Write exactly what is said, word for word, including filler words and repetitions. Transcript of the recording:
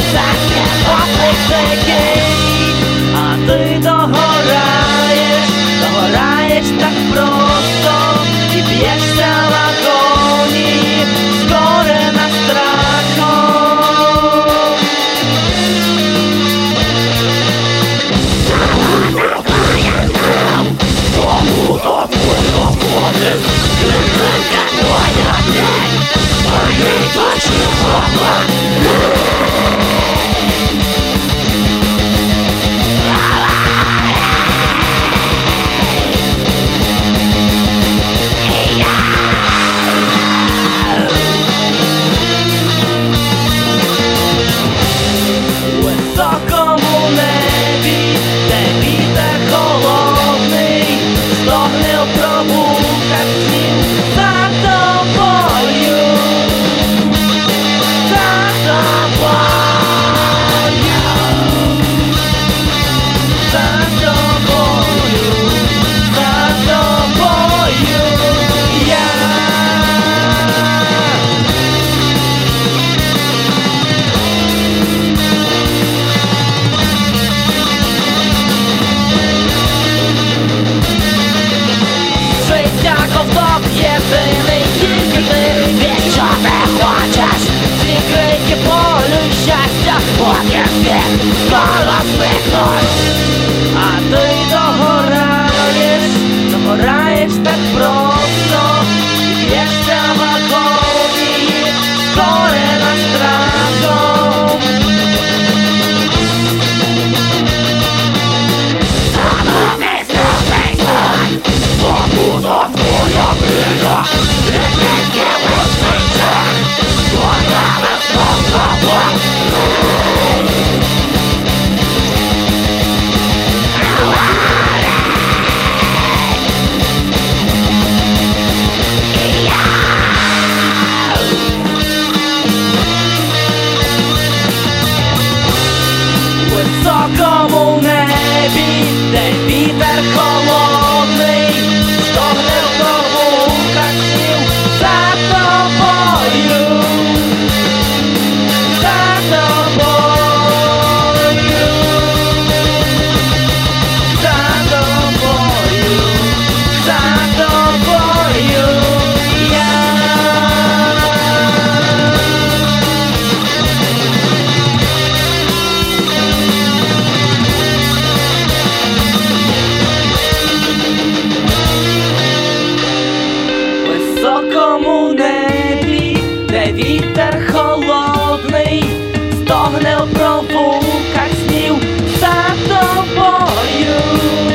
таке поплитики, а ти догораєш, догораєш так просто і б'єшся в агонії, скорена страхом. Тому до твоєго води, клинка твоя день, твої душі слова. У високому небі, де вітер холодний, стогне в пробуках снів за тобою, за тобою, за тобою, за тобою я. Життя ковток єдиний, тільки ти від чого не хочеш. Ці крики болю й щастя, поки ти скоро зникнуть. А ти догораєш, догораєш так просто і б'єшся в агонії, скорена страхом. Замовний зробий сон, свобода твоя мрія, рідненькі висвіться, твоя висновка. У високому небі, де вітер холодний, стогне в пробуках снів за тобою, за тобою, за тобою, за тобою я. В високому небі, де вітер холодний, стогне в пробуках снів за тобою.